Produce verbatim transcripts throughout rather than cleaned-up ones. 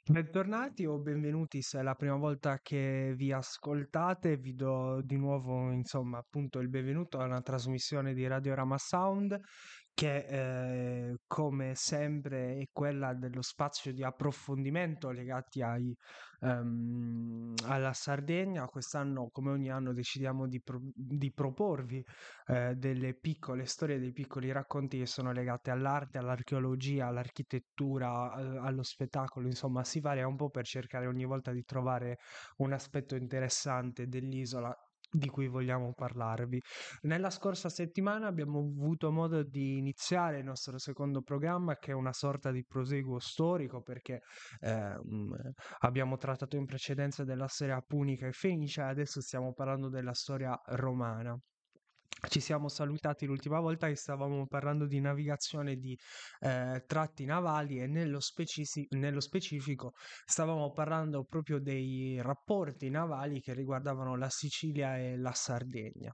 Bentornati o benvenuti se è la prima volta che vi ascoltate, vi do di nuovo, insomma, appunto il benvenuto a una trasmissione di Radiorama Sound che eh, come sempre è quella dello spazio di approfondimento legati ai, ehm, alla Sardegna. Quest'anno, come ogni anno, decidiamo di, pro- di proporvi eh, delle piccole storie, dei piccoli racconti che sono legati all'arte, all'archeologia, all'architettura, al- allo spettacolo, insomma, si varia un po' per cercare ogni volta di trovare un aspetto interessante dell'isola di cui vogliamo parlarvi. Nella scorsa settimana abbiamo avuto modo di iniziare il nostro secondo programma, che è una sorta di proseguo storico, perché eh, mm, abbiamo trattato in precedenza della storia punica e fenicia e adesso stiamo parlando della storia romana. Ci siamo salutati l'ultima volta che stavamo parlando di navigazione di eh, tratti navali e nello, specisi- nello specifico stavamo parlando proprio dei rapporti navali che riguardavano la Sicilia e la Sardegna.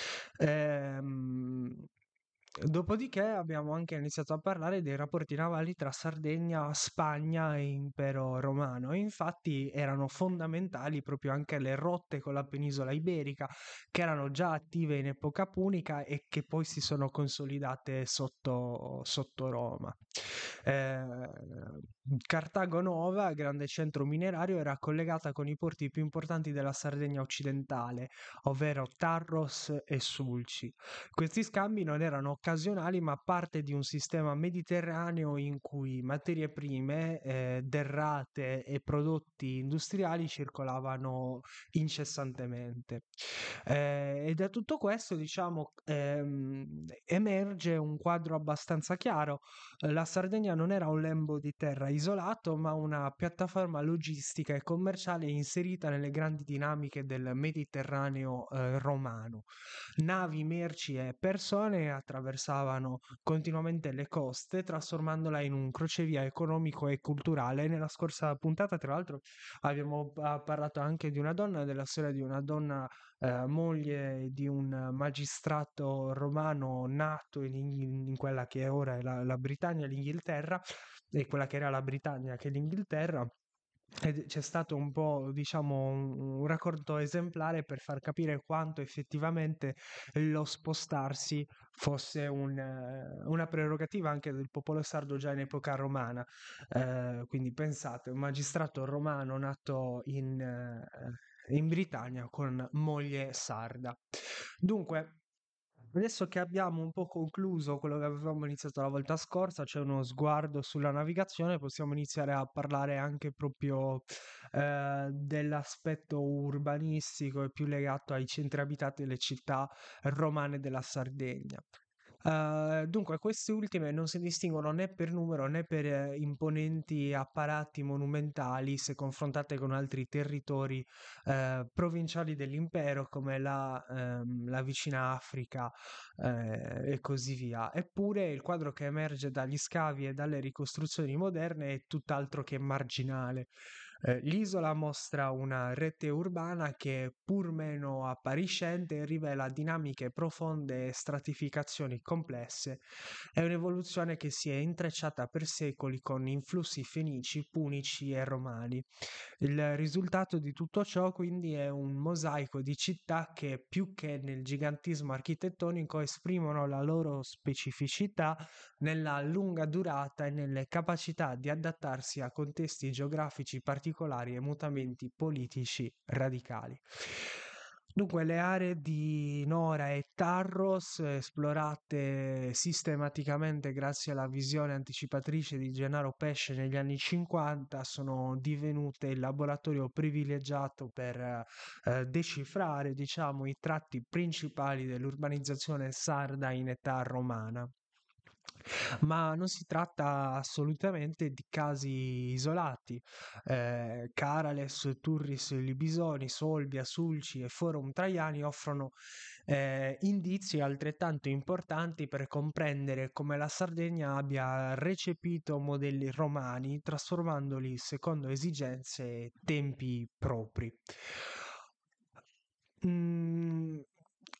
Ehm, Dopodiché abbiamo anche iniziato a parlare dei rapporti navali tra Sardegna, Spagna e Impero Romano. E infatti erano fondamentali proprio anche le rotte con la penisola iberica, che erano già attive in epoca punica e che poi si sono consolidate sotto, sotto Roma. Eh, Cartago Nova, grande centro minerario, era collegata con i porti più importanti della Sardegna occidentale, ovvero Tarros e Sulci. Questi scambi non erano occasionali, ma parte di un sistema mediterraneo in cui materie prime, eh, derrate e prodotti industriali circolavano incessantemente. Eh, e da tutto questo, diciamo, ehm, emerge un quadro abbastanza chiaro. Eh, La Sardegna non era un lembo di terra isolato, ma una piattaforma logistica e commerciale inserita nelle grandi dinamiche del Mediterraneo, eh, romano. Navi, merci e persone attraversavano continuamente le coste, trasformandola in un crocevia economico e culturale. Nella scorsa puntata, tra l'altro, abbiamo ah, parlato anche di una donna, della storia di una donna, eh, moglie di un magistrato romano nato in, in- in quella che ora è la, la Britannia, l'Inghilterra, e quella che era la Britannia, che è l'Inghilterra. Ed c'è stato un po', diciamo, un, un racconto esemplare per far capire quanto effettivamente lo spostarsi fosse un, eh, una prerogativa anche del popolo sardo già in epoca romana. Eh, quindi pensate, un magistrato romano nato in, eh, in Britannia con moglie sarda. Dunque, adesso che abbiamo un po' concluso quello che avevamo iniziato la volta scorsa, c'è uno sguardo sulla navigazione, possiamo iniziare a parlare anche proprio eh, dell'aspetto urbanistico e più legato ai centri abitati delle città romane della Sardegna. Eh, dunque, queste ultime non si distinguono né per numero né per eh, imponenti apparati monumentali se confrontate con altri territori eh, provinciali dell'impero come la, ehm, la vicina Africa eh, e così via. Eppure il quadro che emerge dagli scavi e dalle ricostruzioni moderne è tutt'altro che marginale. Eh, l'isola mostra una rete urbana che, pur meno appariscente, rivela dinamiche profonde e stratificazioni complesse. È un'evoluzione che si è intrecciata per secoli con influssi fenici, punici e romani. Il risultato di tutto ciò quindi è un mosaico di città che più che nel gigantismo architettonico esprimono la loro specificità nella lunga durata e nelle capacità di adattarsi a contesti geografici particolari e mutamenti politici radicali. Dunque, le aree di Nora e Tarros, esplorate sistematicamente grazie alla visione anticipatrice di Gennaro Pesce negli anni cinquanta, sono divenute il laboratorio privilegiato per eh, decifrare, diciamo, i tratti principali dell'urbanizzazione sarda in età romana. Ma non si tratta assolutamente di casi isolati. Eh, Carales, Turris, Libisoni, Solvia, Sulci e Forum Traiani offrono eh, indizi altrettanto importanti per comprendere come la Sardegna abbia recepito modelli romani, trasformandoli secondo esigenze e tempi propri. Mm,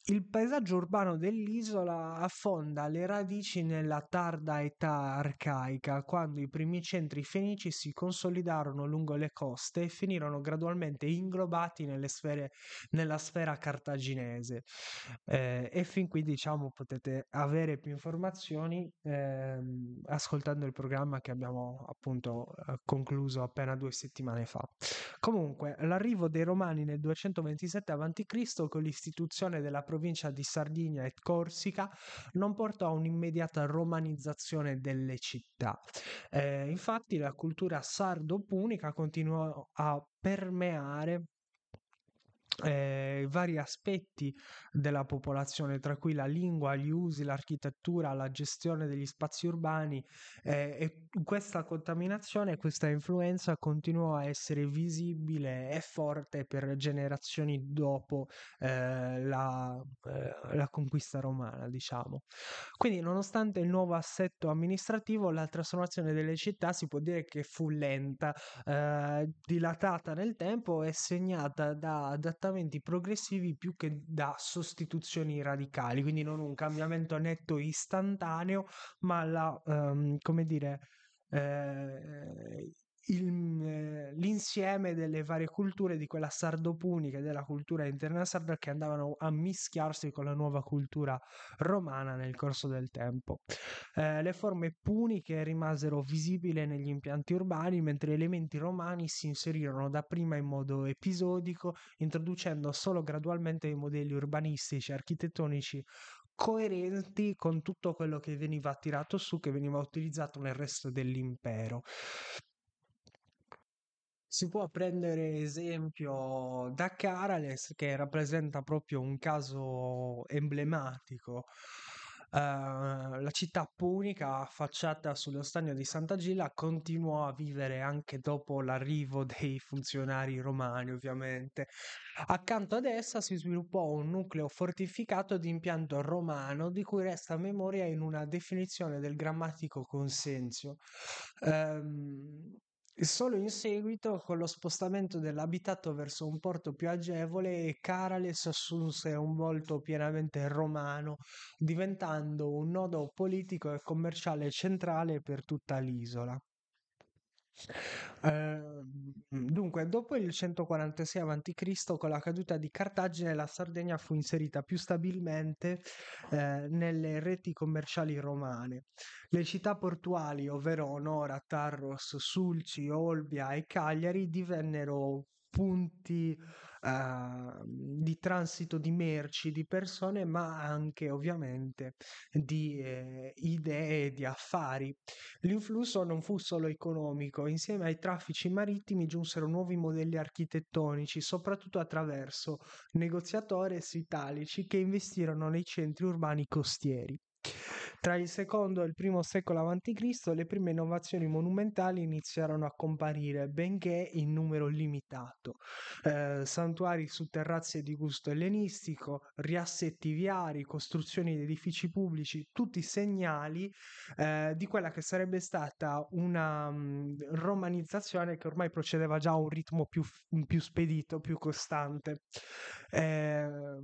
Il paesaggio urbano dell'isola affonda le radici nella tarda età arcaica, quando i primi centri fenici si consolidarono lungo le coste e finirono gradualmente inglobati nelle sfere- nella sfera cartaginese. Eh, e fin qui, diciamo, potete avere più informazioni ehm, ascoltando il programma che abbiamo appunto eh, concluso appena due settimane fa. Comunque, l'arrivo dei Romani nel duecentoventisette avanti Cristo con l'istituzione della provincia di Sardinia e Corsica non portò a un'immediata romanizzazione delle città. Eh, infatti, la cultura sardo-punica continuò a permeare eh, vari aspetti della popolazione, tra cui la lingua, gli usi, l'architettura, la gestione degli spazi urbani, eh, e questa contaminazione, questa influenza continuò a essere visibile e forte per generazioni dopo eh, la, eh, la conquista romana, diciamo. Quindi, nonostante il nuovo assetto amministrativo, la trasformazione delle città si può dire che fu lenta, eh, dilatata nel tempo e segnata da adattamenti progressivi più che da sostituzioni radicali, quindi non un cambiamento netto istantaneo, ma la, ehm, come dire, eh, il- eh, l'insieme delle varie culture di quella sardopunica e della cultura interna sarda che andavano a mischiarsi con la nuova cultura romana nel corso del tempo. Eh, le forme puniche rimasero visibili negli impianti urbani, mentre elementi romani si inserirono dapprima in modo episodico, introducendo solo gradualmente i modelli urbanistici e architettonici coerenti con tutto quello che veniva tirato su, che veniva utilizzato nel resto dell'impero. Si può prendere esempio da Carales, che rappresenta proprio un caso emblematico. Eh, la città punica, affacciata sullo stagno di Sant'Agila, continuò a vivere anche dopo l'arrivo dei funzionari romani, ovviamente. Accanto ad essa si sviluppò un nucleo fortificato di impianto romano, di cui resta memoria in una definizione del grammatico Consenzio. Ehm, Solo in seguito, con lo spostamento dell'abitato verso un porto più agevole, Carales assunse un volto pienamente romano, diventando un nodo politico e commerciale centrale per tutta l'isola. Ehm, dunque, dopo il centoquarantasei avanti Cristo, con la caduta di Cartagine, la Sardegna fu inserita più stabilmente eh, nelle reti commerciali romane. Le città portuali, ovvero Onora, Tarros, Sulci, Olbia e Cagliari, divennero punti eh, di transito di merci, di persone, ma anche ovviamente di eh, idee e di affari. L'influsso non fu solo economico, insieme ai traffici marittimi giunsero nuovi modelli architettonici, soprattutto attraverso negoziatores italici che investirono nei centri urbani costieri. Tra il secondo e il primo secolo avanti Cristo le prime innovazioni monumentali iniziarono a comparire, benché in numero limitato. Eh, santuari su terrazze di gusto ellenistico, riassetti viari, costruzioni di edifici pubblici, tutti segnali eh, di quella che sarebbe stata una mh, romanizzazione che ormai procedeva già a un ritmo più, f- più spedito, più costante. Eh,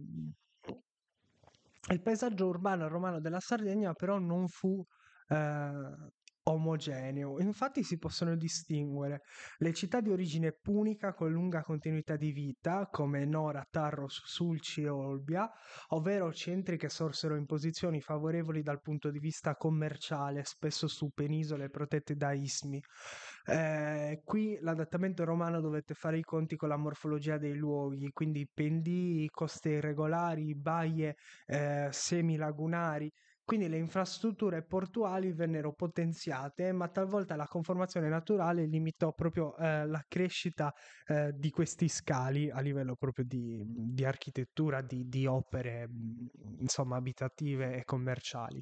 il paesaggio urbano romano della Sardegna però non fu eh, omogeneo, infatti si possono distinguere le città di origine punica con lunga continuità di vita, come Nora, Tarros, Sulci e Olbia, ovvero centri che sorsero in posizioni favorevoli dal punto di vista commerciale, spesso su penisole protette da ismi. Eh, qui l'adattamento romano dovette fare i conti con la morfologia dei luoghi, quindi pendii, coste irregolari, baie eh, semilagunari. Quindi le infrastrutture portuali vennero potenziate, ma talvolta la conformazione naturale limitò proprio eh, la crescita eh, di questi scali a livello proprio di, di architettura, di, di opere, mh, insomma, abitative e commerciali.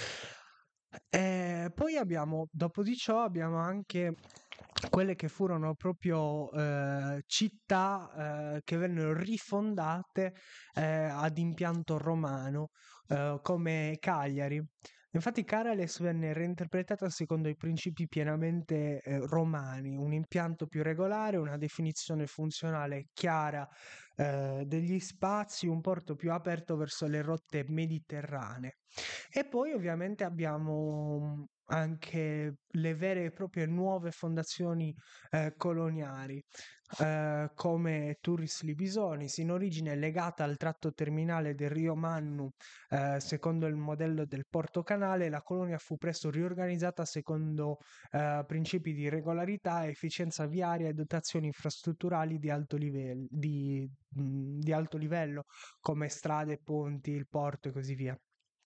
E poi abbiamo, dopo di ciò, abbiamo anche quelle che furono proprio eh, città eh, che vennero rifondate eh, ad impianto romano, eh, come Cagliari. Infatti Carales venne reinterpretata secondo i principi pienamente eh, romani, un impianto più regolare, una definizione funzionale chiara eh, degli spazi, un porto più aperto verso le rotte mediterranee. E poi ovviamente abbiamo mm, anche le vere e proprie nuove fondazioni eh, coloniali, eh, come Turris Libisonis, in origine legata al tratto terminale del Rio Mannu. Eh, secondo il modello del Porto Canale, la colonia fu presto riorganizzata secondo eh, principi di regolarità, efficienza viaria e dotazioni infrastrutturali di alto livello, di, mh, di alto livello, come strade, ponti, il porto e così via.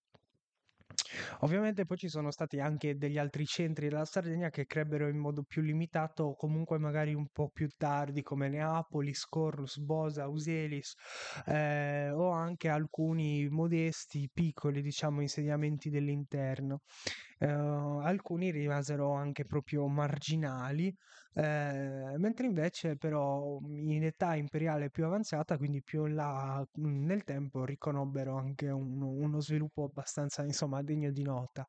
Ovviamente poi ci sono stati anche degli altri centri della Sardegna che crebbero in modo più limitato o comunque magari un po' più tardi, come Neapoli, Scorlus, Bosa, Auselis, eh, o anche alcuni modesti, piccoli, diciamo, insediamenti dell'interno. Eh, alcuni rimasero anche proprio marginali, eh, mentre invece però in età imperiale più avanzata, quindi più in là mh, nel tempo, riconobbero anche un- uno sviluppo abbastanza, insomma, degno di nota.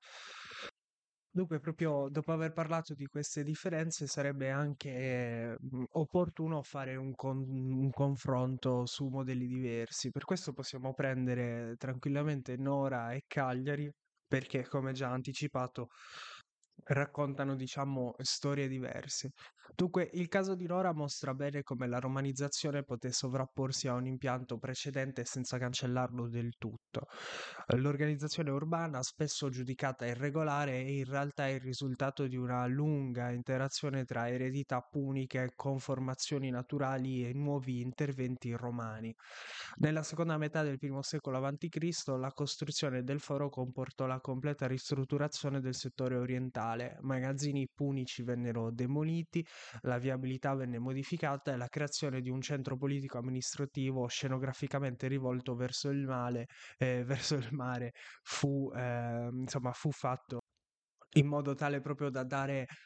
Dunque, proprio dopo aver parlato di queste differenze, sarebbe anche eh, mh, opportuno fare un, con- un confronto su modelli diversi. Per questo possiamo prendere tranquillamente Nora e Cagliari, perché, come già anticipato, raccontano, diciamo, storie diverse. Dunque, il caso di Nora mostra bene come la romanizzazione poté sovrapporsi a un impianto precedente senza cancellarlo del tutto. L'organizzazione urbana, spesso giudicata irregolare, è in realtà il risultato di una lunga interazione tra eredità puniche, conformazioni naturali e nuovi interventi romani. Nella seconda metà del primo secolo avanti Cristo, la costruzione del foro comportò la completa ristrutturazione del settore orientale. Magazzini punici vennero demoliti, la viabilità venne modificata e la creazione di un centro politico-amministrativo scenograficamente rivolto verso il mare, eh, verso il mare fu, eh, insomma, fu fatto in modo tale proprio da dare, eh,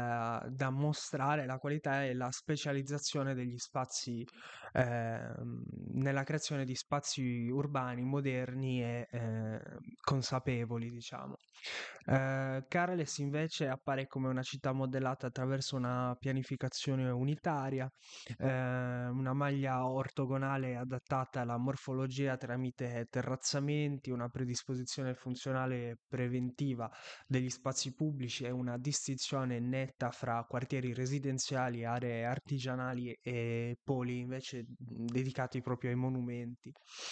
da mostrare la qualità e la specializzazione degli spazi, ehm, nella creazione di spazi urbani moderni e eh, consapevoli, diciamo. Eh, Carles invece appare come una città modellata attraverso una pianificazione unitaria, eh, una maglia ortogonale adattata alla morfologia tramite terrazzamenti, una predisposizione funzionale preventiva degli spazi pubblici e una distinzione netta fra quartieri residenziali, aree artigianali e poli invece mh, dedicati proprio ai monumenti.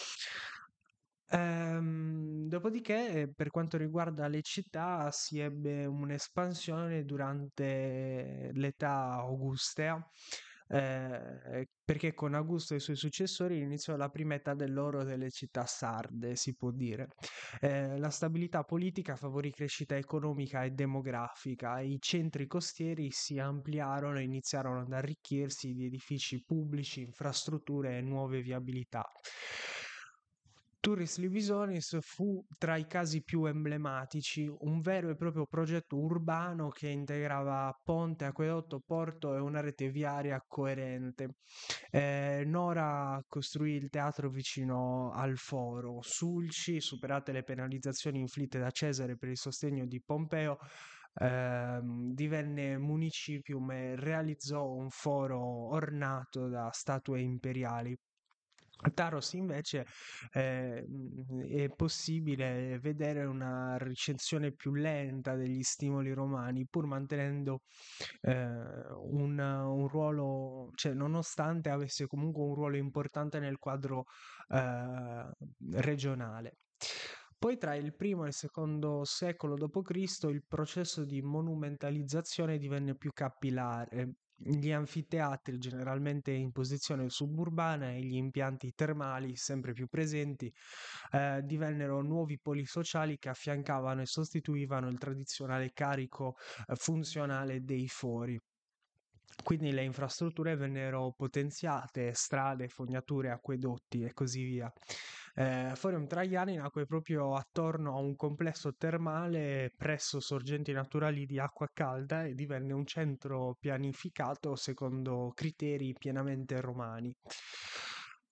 Ehm, dopodiché, eh, per quanto riguarda le città, si ebbe un'espansione durante l'età augustea, eh, perché con Augusto e i suoi successori iniziò la prima età dell'oro delle città sarde, si può dire. Eh, la stabilità politica favorì crescita economica e demografica, i centri costieri si ampliarono e iniziarono ad arricchirsi di edifici pubblici, infrastrutture e nuove viabilità. Turris Libisonis fu tra i casi più emblematici, un vero e proprio progetto urbano che integrava ponte, acquedotto, porto e una rete viaria coerente. Eh, Nora costruì il teatro vicino al foro. Sulci, superate le penalizzazioni inflitte da Cesare per il sostegno di Pompeo, ehm, divenne municipium e realizzò un foro ornato da statue imperiali. A Taros invece eh, mh, è possibile vedere una ricensione più lenta degli stimoli romani, pur mantenendo eh, un, un ruolo, cioè nonostante avesse comunque un ruolo importante nel quadro eh, regionale. Poi tra il primo e il secondo secolo dopo Cristo il processo di monumentalizzazione divenne più capillare. Gli anfiteatri, generalmente in posizione suburbana, e gli impianti termali, sempre più presenti, eh, divennero nuovi poli sociali che affiancavano e sostituivano il tradizionale carico eh, funzionale dei fori. Quindi le infrastrutture vennero potenziate, strade, fognature, acquedotti e così via. Eh, Forum Traiani nacque proprio attorno a un complesso termale presso sorgenti naturali di acqua calda e divenne un centro pianificato secondo criteri pienamente romani.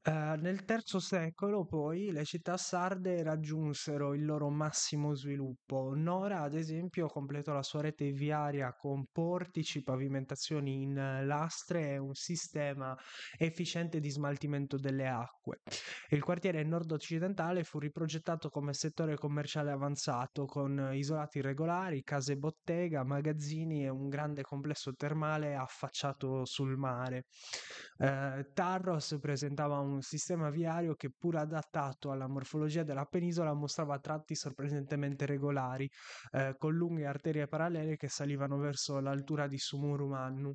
Eh, nel terzo secolo poi le città sarde raggiunsero il loro massimo sviluppo. Nora, ad esempio, completò la sua rete viaria con portici, pavimentazioni in eh, lastre e un sistema efficiente di smaltimento delle acque. Il quartiere nord-occidentale fu riprogettato come settore commerciale avanzato, con isolati regolari, case bottega, magazzini e un grande complesso termale affacciato sul mare. Eh, Tarros presentava un sistema viario che, pur adattato alla morfologia della penisola, mostrava tratti sorprendentemente regolari, eh, con lunghe arterie parallele che salivano verso l'altura di Sumurumannu.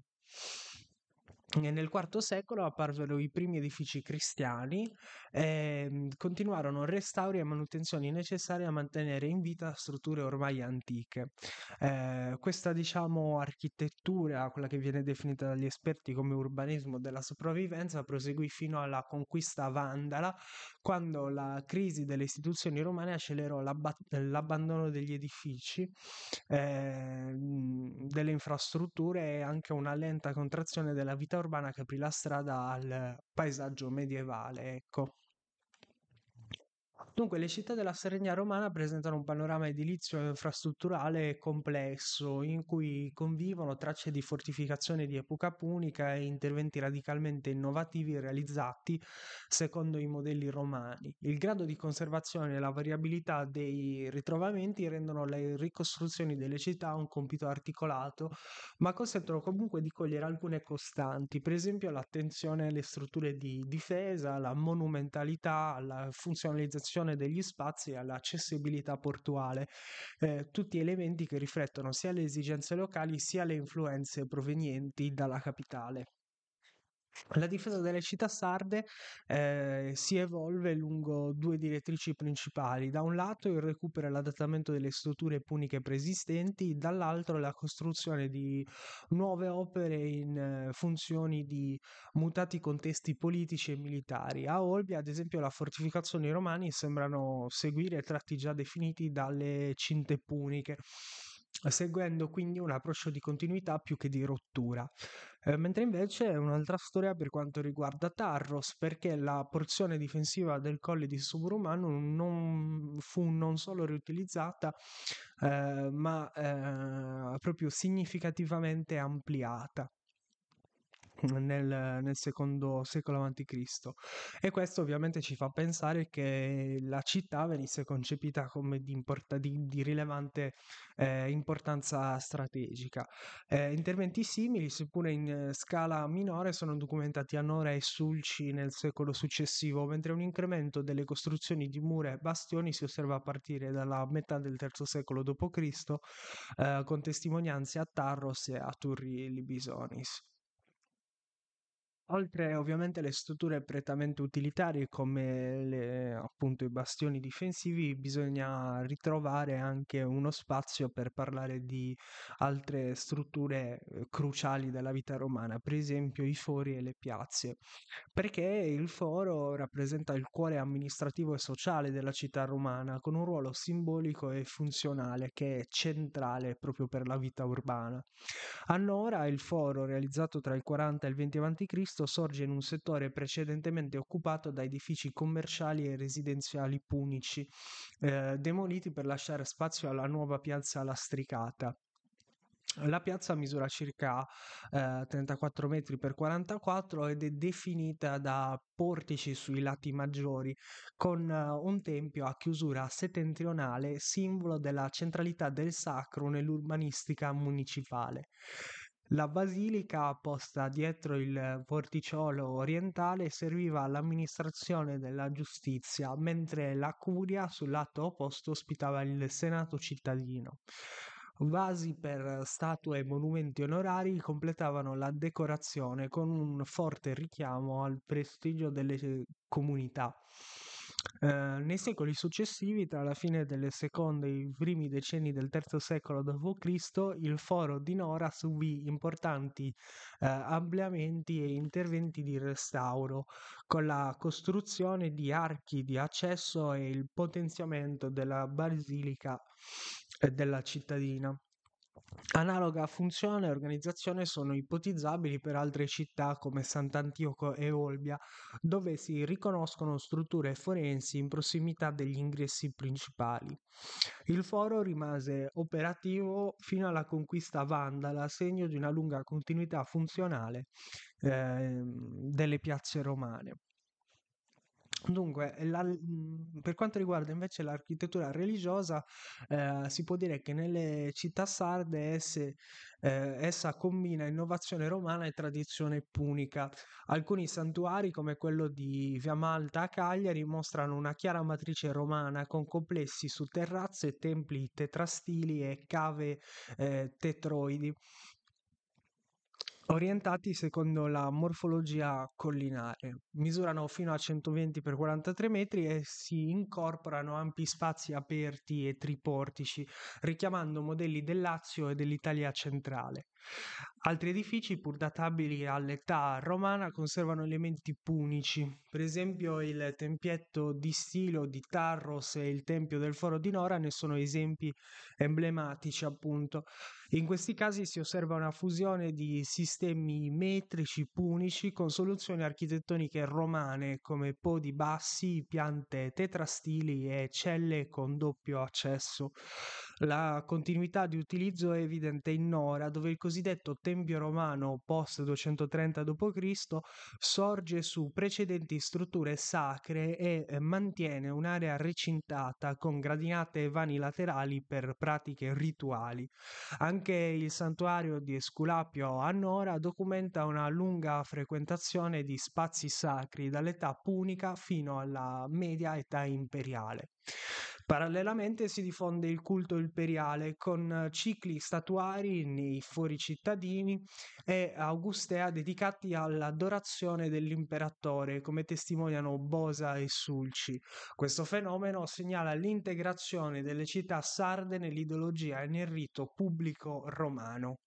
E nel quarto secolo apparvero i primi edifici cristiani e mh, continuarono restauri e manutenzioni necessarie a mantenere in vita strutture ormai antiche. Eh, questa, diciamo, architettura, quella che viene definita dagli esperti come urbanismo della sopravvivenza, proseguì fino alla conquista vandala, quando la crisi delle istituzioni romane accelerò l'abba- l'abbandono degli edifici, eh, mh, delle infrastrutture e anche una lenta contrazione della vita urbana che aprì la strada al paesaggio medievale, ecco. Dunque, le città della Sardegna romana presentano un panorama edilizio e infrastrutturale complesso, in cui convivono tracce di fortificazione di epoca punica e interventi radicalmente innovativi realizzati secondo i modelli romani. Il grado di conservazione e la variabilità dei ritrovamenti rendono le ricostruzioni delle città un compito articolato, ma consentono comunque di cogliere alcune costanti, per esempio l'attenzione alle strutture di difesa, alla monumentalità, alla funzionalizzazione degli spazi e all'accessibilità portuale, eh, tutti elementi che riflettono sia le esigenze locali sia le influenze provenienti dalla capitale. La difesa delle città sarde eh, si evolve lungo due direttrici principali: da un lato il recupero e l'adattamento delle strutture puniche preesistenti, dall'altro la costruzione di nuove opere in eh, funzioni di mutati contesti politici e militari. A Olbia, ad esempio, le fortificazioni romane sembrano seguire tratti già definiti dalle cinte puniche, seguendo quindi un approccio di continuità più che di rottura. Eh, mentre invece è un'altra storia per quanto riguarda Tarros, perché la porzione difensiva del colle di Suburumano non fu non solo riutilizzata, eh, ma eh, proprio significativamente ampliata nel, nel secondo secolo avanti Cristo. E questo ovviamente ci fa pensare che la città venisse concepita come di, importa- di- di rilevante eh, importanza strategica. Eh, interventi simili, seppure in eh, scala minore, sono documentati a Nora e Sulci nel secolo successivo, mentre un incremento delle costruzioni di mura e bastioni si osserva a partire dalla metà del terzo secolo dopo Cristo, eh, con testimonianze a Tarros e a Turri Libisonis. Oltre ovviamente alle strutture prettamente utilitarie come le- appunto i bastioni difensivi, bisogna ritrovare anche uno spazio per parlare di altre strutture eh, cruciali della vita romana, per esempio i fori e le piazze, perché il foro rappresenta il cuore amministrativo e sociale della città romana, con un ruolo simbolico e funzionale che è centrale proprio per la vita urbana. A Nora, il foro, realizzato tra il quaranta e il venti avanti Cristo, sorge in un settore precedentemente occupato da edifici commerciali e residenziali punici, eh, demoliti per lasciare spazio alla nuova piazza lastricata. La piazza misura circa eh, trentaquattro metri per quarantaquattro ed è definita da portici sui lati maggiori, con eh, un tempio a chiusura settentrionale, simbolo della centralità del sacro nell'urbanistica municipale. La basilica, posta dietro il porticciolo orientale, serviva all'amministrazione della giustizia, mentre la curia sul lato opposto ospitava il senato cittadino. Vasi per statue e monumenti onorari completavano la decorazione con un forte richiamo al prestigio delle comunità. Eh, nei secoli successivi, tra la fine del secondo e i primi decenni del terzo secolo dopo Cristo, il foro di Nora subì importanti eh, ampliamenti e interventi di restauro, con la costruzione di archi di accesso e il potenziamento della basilica e della cittadina. Analoga funzione e organizzazione sono ipotizzabili per altre città come Sant'Antioco e Olbia, dove si riconoscono strutture forensi in prossimità degli ingressi principali. Il foro rimase operativo fino alla conquista vandala, segno di una lunga continuità funzionale ehm, delle piazze romane. Dunque, la- mh, per quanto riguarda invece l'architettura religiosa, eh, si può dire che nelle città sarde esse, eh, essa combina innovazione romana e tradizione punica. Alcuni santuari, come quello di Via Malta a Cagliari, mostrano una chiara matrice romana con complessi su terrazze, templi tetrastili e cave, eh, tetroidi orientati secondo la morfologia collinare. Misurano fino a centoventi per quarantatré metri e si incorporano ampi spazi aperti e triportici, richiamando modelli del Lazio e dell'Italia centrale. Altri edifici, pur databili all'età romana, conservano elementi punici, per esempio il tempietto di Stilo di Tarros e il Tempio del Foro di Nora ne sono esempi emblematici, appunto. In questi casi si osserva una fusione di sistemi metrici punici con soluzioni architettoniche romane come podi bassi, piante tetrastili e celle con doppio accesso. La continuità di utilizzo è evidente in Nora, dove il cosiddetto Tempio romano post duecentotrenta dopo Cristo sorge su precedenti strutture sacre e eh, mantiene un'area recintata con gradinate e vani laterali per pratiche rituali. Anche il santuario di Esculapio a Nora documenta una lunga frequentazione di spazi sacri dall'età punica fino alla media età imperiale. Parallelamente si diffonde il culto imperiale con cicli statuari nei fori cittadini e augustea dedicati all'adorazione dell'imperatore, come testimoniano Bosa e Sulci. Questo fenomeno segnala l'integrazione delle città sarde nell'ideologia e nel rito pubblico romano.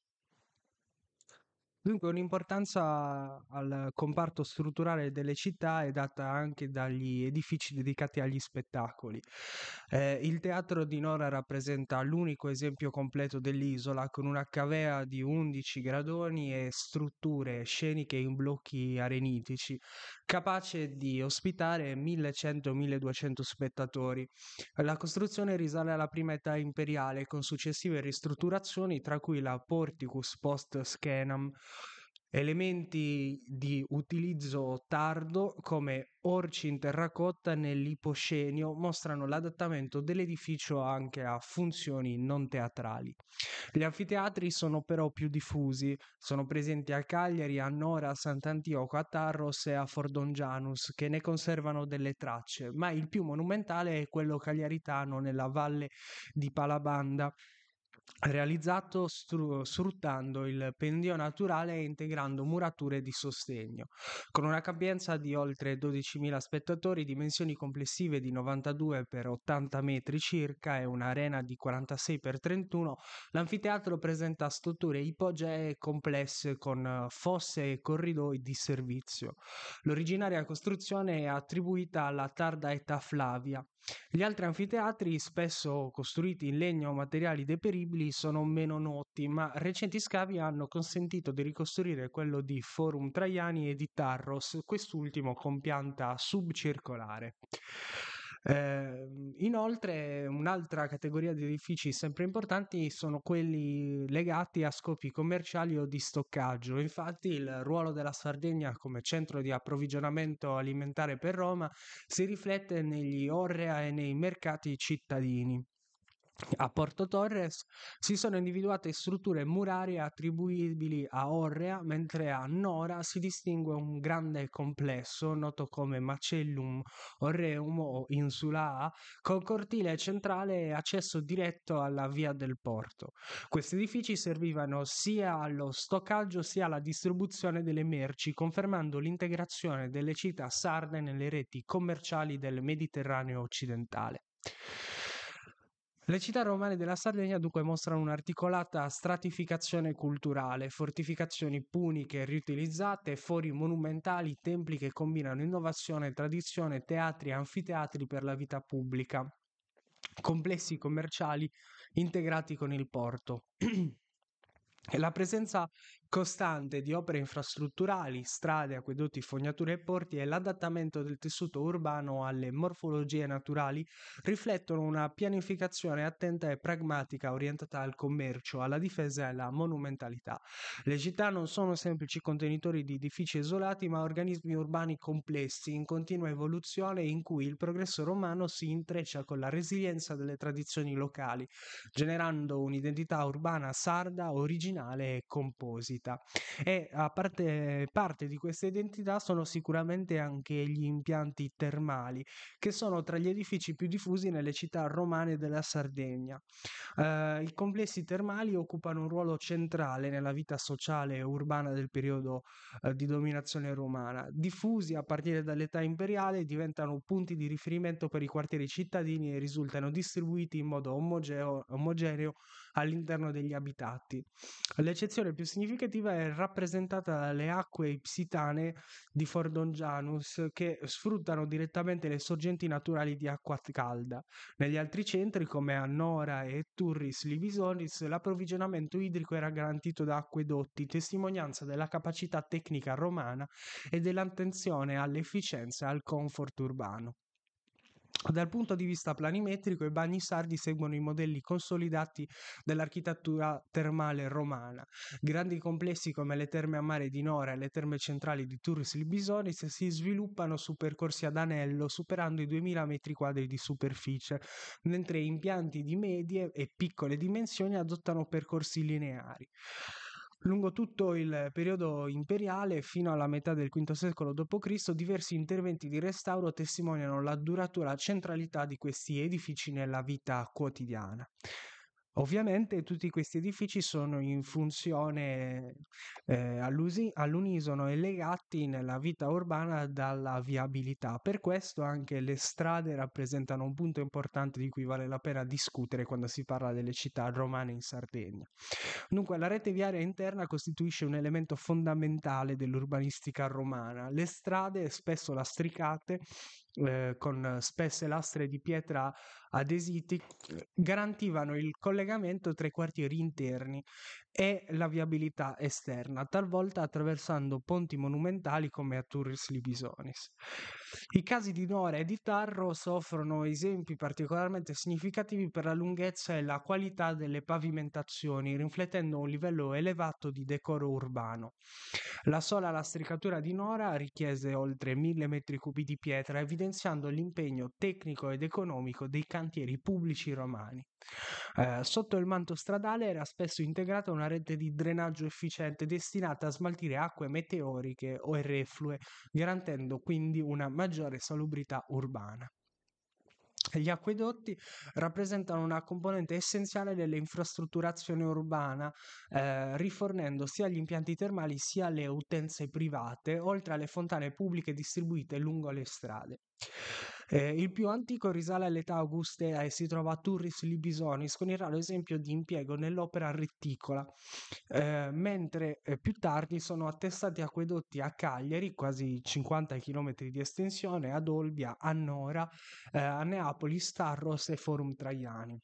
Dunque, un'importanza al comparto strutturale delle città è data anche dagli edifici dedicati agli spettacoli. Eh, il teatro di Nora rappresenta l'unico esempio completo dell'isola, con una cavea di undici gradoni e strutture sceniche in blocchi arenitici, capace di ospitare millecento-milleduecento spettatori. La costruzione risale alla prima età imperiale, con successive ristrutturazioni, tra cui la Porticus post Scenam. Elementi di utilizzo tardo, come orci in terracotta nell'Iposcenio, mostrano l'adattamento dell'edificio anche a funzioni non teatrali. Gli anfiteatri sono però più diffusi, sono presenti a Cagliari, a Nora, a Sant'Antioco, a Tarros e a Fordongianus, che ne conservano delle tracce, ma il più monumentale è quello cagliaritano nella valle di Palabanda, realizzato stru- sfruttando il pendio naturale e integrando murature di sostegno. Con una capienza di oltre dodicimila spettatori, dimensioni complessive di novantadue per ottanta metri circa e un'arena di quarantasei per trentuno, l'anfiteatro presenta strutture ipogee complesse con eh, fosse e corridoi di servizio. L'originaria costruzione è attribuita alla tarda età Flavia. Gli altri anfiteatri, spesso costruiti in legno o materiali deperibili, sono meno noti, ma recenti scavi hanno consentito di ricostruire quello di Forum Traiani e di Tarros, quest'ultimo con pianta subcircolare. Eh, inoltre, un'altra categoria di edifici sempre importanti sono quelli legati a scopi commerciali o di stoccaggio. Infatti, il ruolo della Sardegna come centro di approvvigionamento alimentare per Roma si riflette negli orrea e nei mercati cittadini. A Porto Torres si sono individuate strutture murarie attribuibili a Orrea, mentre a Nora si distingue un grande complesso noto come Macellum Orreum o Insula A, con cortile centrale e accesso diretto alla via del porto. Questi edifici servivano sia allo stoccaggio sia alla distribuzione delle merci, confermando l'integrazione delle città sarde nelle reti commerciali del Mediterraneo occidentale. Le città romane della Sardegna dunque mostrano un'articolata stratificazione culturale, fortificazioni puniche riutilizzate, fori monumentali, templi che combinano innovazione, tradizione, teatri e anfiteatri per la vita pubblica, complessi commerciali integrati con il porto. E la presenza costante di opere infrastrutturali, strade, acquedotti, fognature e porti e l'adattamento del tessuto urbano alle morfologie naturali riflettono una pianificazione attenta e pragmatica orientata al commercio, alla difesa e alla monumentalità. Le città non sono semplici contenitori di edifici isolati, ma organismi urbani complessi in continua evoluzione in cui il progresso romano si intreccia con la resilienza delle tradizioni locali, generando un'identità urbana sarda, originale e composita. E a parte, parte di questa identità sono sicuramente anche gli impianti termali, che sono tra gli edifici più diffusi nelle città romane della Sardegna. Eh, I complessi termali occupano un ruolo centrale nella vita sociale e urbana del periodo eh, di dominazione romana. Diffusi a partire dall'età imperiale, diventano punti di riferimento per i quartieri cittadini e risultano distribuiti in modo omogeneo, omogeneo all'interno degli abitati. L'eccezione più significativa è rappresentata dalle acque ipsitane di Fordongianus, che sfruttano direttamente le sorgenti naturali di acqua calda. Negli altri centri, come a Nora e Turris Libisonis, l'approvvigionamento idrico era garantito da acquedotti, testimonianza della capacità tecnica romana e dell'attenzione all'efficienza e al comfort urbano. Dal punto di vista planimetrico, i bagni sardi seguono i modelli consolidati dell'architettura termale romana. Grandi complessi come le terme a mare di Nora e le terme centrali di Turris Libisonis si sviluppano su percorsi ad anello, superando i duemila metri quadri di superficie, mentre impianti di medie e piccole dimensioni adottano percorsi lineari. Lungo tutto il periodo imperiale, fino alla metà del quinto secolo dopo Cristo, diversi interventi di restauro testimoniano la duratura centralità di questi edifici nella vita quotidiana. Ovviamente tutti questi edifici sono in funzione eh, all'usi- all'unisono e legati nella vita urbana dalla viabilità. Per questo anche le strade rappresentano un punto importante di cui vale la pena discutere quando si parla delle città romane in Sardegna. Dunque, la rete viaria interna costituisce un elemento fondamentale dell'urbanistica romana. Le strade, spesso lastricate, eh, con spesse lastre di pietra adesiti, garantivano il collegamento tra i quartieri interni e la viabilità esterna, talvolta attraversando ponti monumentali come a Turris Libisonis. I casi di Nora e di Tarros offrono esempi particolarmente significativi per la lunghezza e la qualità delle pavimentazioni, riflettendo un livello elevato di decoro urbano. La sola lastricatura di Nora richiese oltre mille metri cubi di pietra, evidenziando l'impegno tecnico ed economico dei cantieri pubblici romani. Eh, sotto il manto stradale era spesso integrata una rete di drenaggio efficiente destinata a smaltire acque meteoriche o reflue, garantendo quindi una maggiore salubrità urbana. Gli acquedotti rappresentano una componente essenziale dell'infrastrutturazione urbana, eh, rifornendo sia gli impianti termali sia le utenze private, oltre alle fontane pubbliche distribuite lungo le strade. Eh, il più antico risale all'età augustea e si trova a Turris Libisonis, con il raro esempio di impiego nell'opera retticola, eh, mentre eh, più tardi sono attestati acquedotti a Cagliari, quasi cinquanta chilometri di estensione, ad Olbia, a Nora, eh, a Neapoli, Starros e Forum Traiani.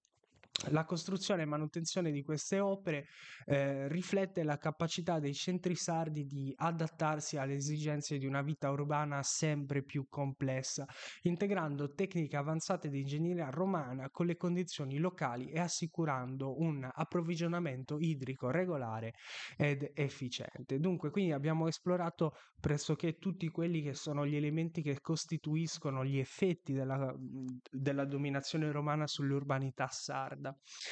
La costruzione e manutenzione di queste opere eh, riflette la capacità dei centri sardi di adattarsi alle esigenze di una vita urbana sempre più complessa, integrando tecniche avanzate di ingegneria romana con le condizioni locali e assicurando un approvvigionamento idrico regolare ed efficiente. Dunque, quindi abbiamo esplorato pressoché tutti quelli che sono gli elementi che costituiscono gli effetti della, della dominazione romana sull'urbanità sarda.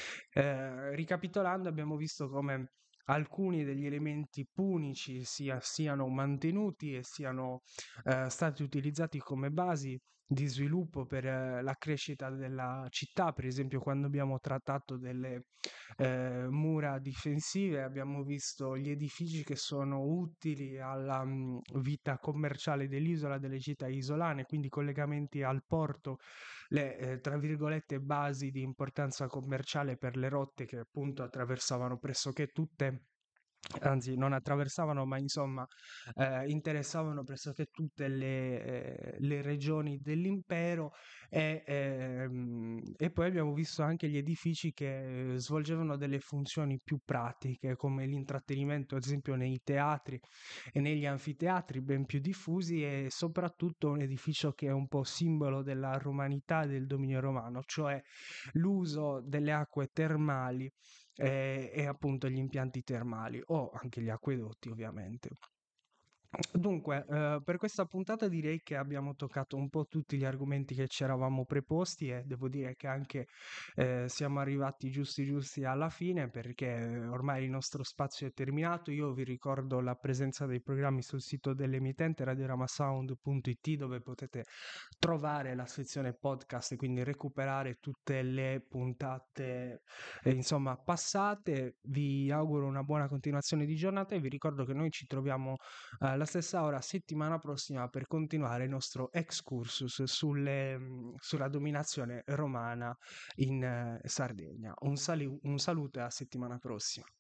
Eh, ricapitolando, abbiamo visto come alcuni degli elementi punici sia, siano mantenuti e siano eh, stati utilizzati come basi di sviluppo per eh, la crescita della città. Per esempio, quando abbiamo trattato delle eh, mura difensive, abbiamo visto gli edifici che sono utili alla mh, vita commerciale dell'isola, delle città isolane, quindi collegamenti al porto, le eh, tra virgolette basi di importanza commerciale per le rotte che appunto attraversavano pressoché tutte Anzi non attraversavano, ma insomma, ehm, interessavano pressoché tutte le ehm, le regioni dell'impero e ehm, e poi abbiamo visto anche gli edifici che eh, svolgevano delle funzioni più pratiche, come l'intrattenimento, ad esempio nei teatri e negli anfiteatri ben più diffusi, e soprattutto un edificio che è un po' simbolo della romanità e del dominio romano, cioè l'uso delle acque termali e, e appunto gli impianti termali o anche gli acquedotti ovviamente. Dunque, eh, per questa puntata direi che abbiamo toccato un po' tutti gli argomenti che ci eravamo preposti e devo dire che anche eh, siamo arrivati giusti giusti alla fine perché eh, ormai il nostro spazio è terminato. Io vi ricordo la presenza dei programmi sul sito dell'emittente radioramasound punto it, dove potete trovare la sezione podcast e quindi recuperare tutte le puntate eh, insomma passate. Vi auguro una buona continuazione di giornata e vi ricordo che noi ci troviamo eh, alla stessa ora settimana prossima per continuare il nostro excursus sulle, mh, sulla dominazione romana in eh, Sardegna. Un, sali- un saluto e a settimana prossima.